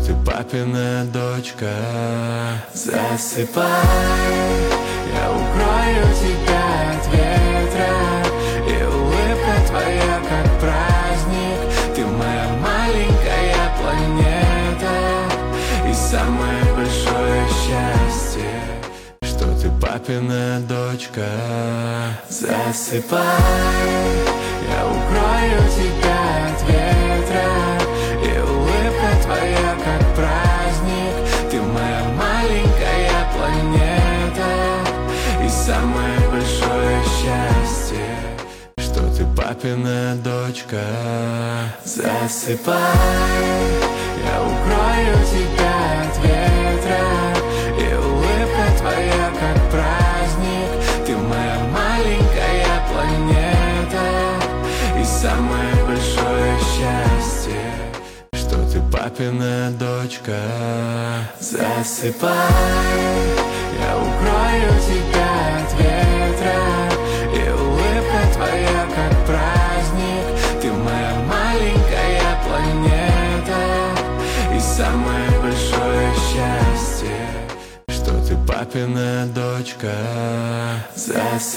ты папина дочка. Засыпай, я укрою тебя от ветра, и улыбка твоя как праздник. Ты моя маленькая планета, и самое большое счастье, что ты папина дочка. Засыпай, я укрою тебя от ветра, и улыбка твоя как праздник. Ты моя маленькая планета, и самое большое счастье, что ты папина дочка. Засыпай, я укрою тебя от ветра, и улыбка твоя как праздник. Ты моя маленькая планета, и самое большое счастье, что ты папина дочка. Засыпай, я укрою тебя от ветра, и улыбка твоя как праздник. Ты моя маленькая планета, и самое большое счастье, что ты папина дочка. Засыпай.